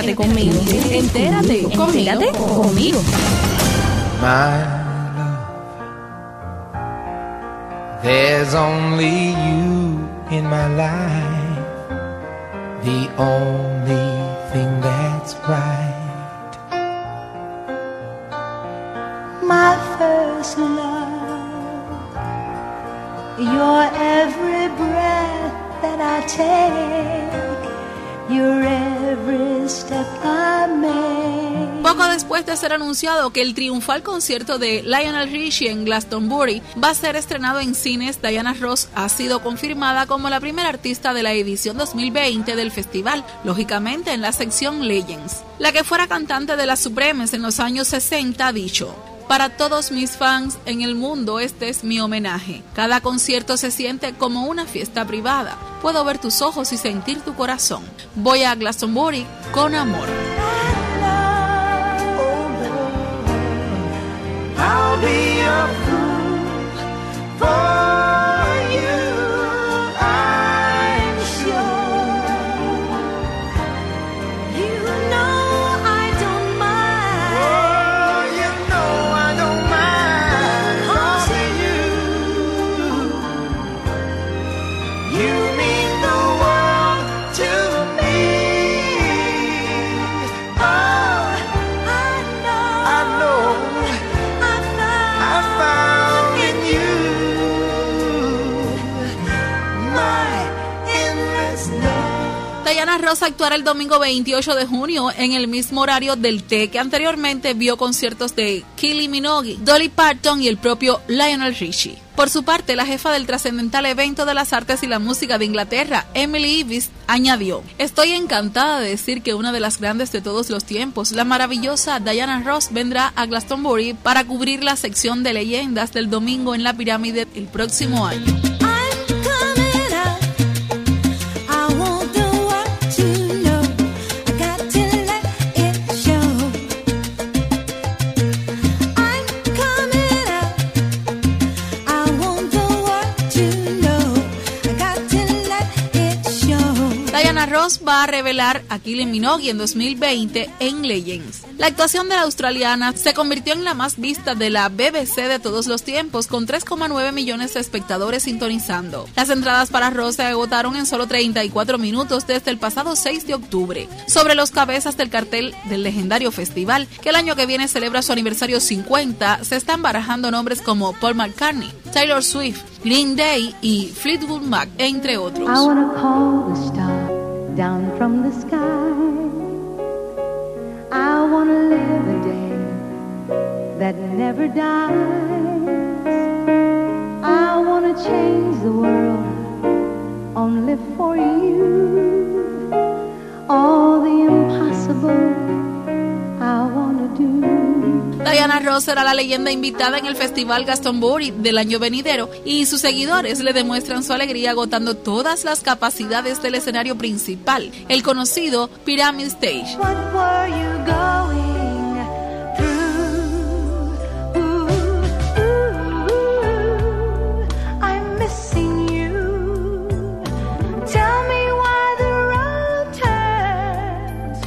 Entérate conmigo. Entérate conmigo. My love, there's only you in my life, the only thing that's right. My first love, your every breath that I take, your every step I make. Poco después de ser anunciado que el triunfal concierto de Lionel Richie en Glastonbury va a ser estrenado en cines, Diana Ross ha sido confirmada como la primera artista de la edición 2020 del festival, lógicamente en la sección Legends. La que fuera cantante de las Supremes en los años 60 ha dicho: para todos mis fans en el mundo, este es mi homenaje. Cada concierto se siente como una fiesta privada. Puedo ver tus ojos y sentir tu corazón. Voy a Glastonbury con amor. I'll be a fool for you, I'm sure. You know I don't mind. Oh, you know I don't mind. 'Cause you mean the world to me. Oh, I know. I found in you my endless love. Diana Ross actuará el domingo 28 de junio en el mismo horario del T que anteriormente vio conciertos de Kylie Minogue, Dolly Parton y el propio Lionel Richie. Por su parte, la jefa del trascendental evento de las artes y la música de Inglaterra, Emily Evis, añadió: estoy encantada de decir que una de las grandes de todos los tiempos, la maravillosa Diana Ross, vendrá a Glastonbury para cubrir la sección de leyendas del domingo en la Pirámide el próximo año. Diana Ross va a revelar a Kylie Minogue en 2020 en Legends. La actuación de la australiana se convirtió en la más vista de la BBC de todos los tiempos, con 3,9 millones de espectadores sintonizando. Las entradas para Ross se agotaron en solo 34 minutos desde el pasado 6 de octubre. Sobre los cabezas del cartel del legendario festival, que el año que viene celebra su aniversario 50, se están barajando nombres como Paul McCartney, Taylor Swift, Green Day y Fleetwood Mac, entre otros. I wanna call the star down from the sky. I wanna live a day that never dies. I wanna change the world only for you. All the impossible I wanna do. Diana Ross será la leyenda invitada en el Festival Glastonbury del año venidero y sus seguidores le demuestran su alegría agotando todas las capacidades del escenario principal, el conocido Pyramid Stage. What were you going through? I'm missing you. Tell me why the road turns.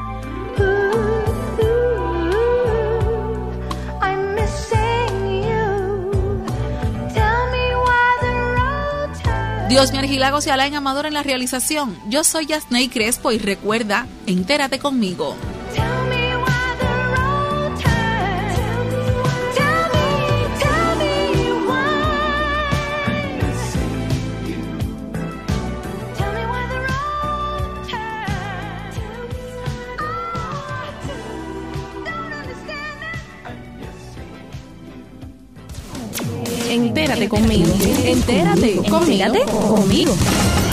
I'm missing you. Tell me why the road turns. Dios Argilagos y Alain Amador en la realización. Yo soy Yasney Crespo y recuerda, entérate conmigo. Tell me why the road turns. Tell me why. Tell me why the road turns. Don't understand it. Entérate conmigo. Entérate conmigo.